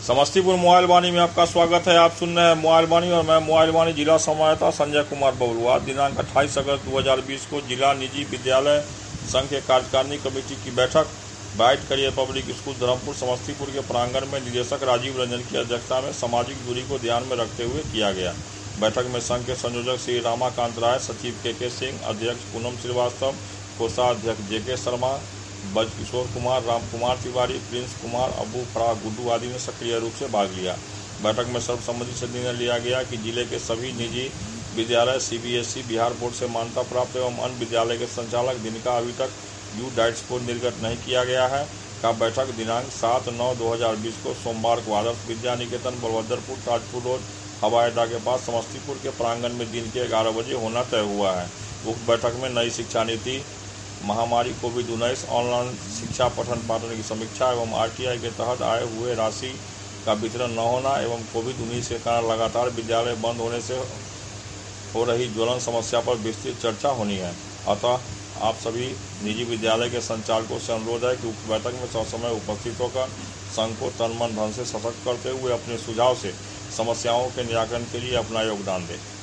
Samastipur mobile वाणी में आपका स्वागत है। आप सुन रहे हैं मोबाइल वाणी और मैं मोबाइल वाणी जिला संवाददाता संजय कुमार बबलू। आज दिनांक 28 अगस्त 2020 को जिला निजी विद्यालय संघ के कार्यकारिणी कमेटी की बैठक bright career public school Dharampur Samastipur के प्रांगण में निदेशक राजीव रंजन की अध्यक्षता में सामाजिक दूरी को ध्यान में रखते हुए किया गया। बैठक में संघ के संयोजक श्री रामाकांत राय, सचिव के सिंह, अध्यक्ष पूनम श्रीवास्तव, कोषाध्यक्ष जेके शर्मा, बज किशोर कुमार, राम कुमार तिवारी, प्रिंस कुमार, अबू फराह, गुड्डू आदि ने सक्रिय रूप से भाग लिया। बैठक में सर्वसम्मति से निर्णय लिया गया कि जिले के सभी निजी विद्यालय सीबीएसई, बिहार बोर्ड से मान्यता प्राप्त एवं अन्य विद्यालय के संचालक जिनका अभी तक यू डाइट्स को निर्गत नहीं किया गया है का बैठक दिनांक 7/9/2020 को सोमवार को आदर्श विद्या निकेतन बलभद्रपुर ताजपुर रोड हवाई अड्डा के पास समस्तीपुर के प्रांगण में दिन के 11 बजे होना तय हुआ है। उक्त बैठक में नई शिक्षा नीति, महामारी कोविड-19, ऑनलाइन शिक्षा पठन पाठन की समीक्षा एवं आरटीआई के तहत आए हुए राशि का वितरण न होना एवं कोविड-19 के कारण लगातार विद्यालय बंद होने से हो रही ज्वलन समस्या पर विस्तृत चर्चा होनी है। अतः आप सभी निजी विद्यालय के संचालकों से अनुरोध है कि उक्त बैठक में ससमय उपस्थित होकर संघ को तन मन धन से सशक्त करते हुए अपने सुझाव से समस्याओं के निराकरण के लिए अपना योगदान दें।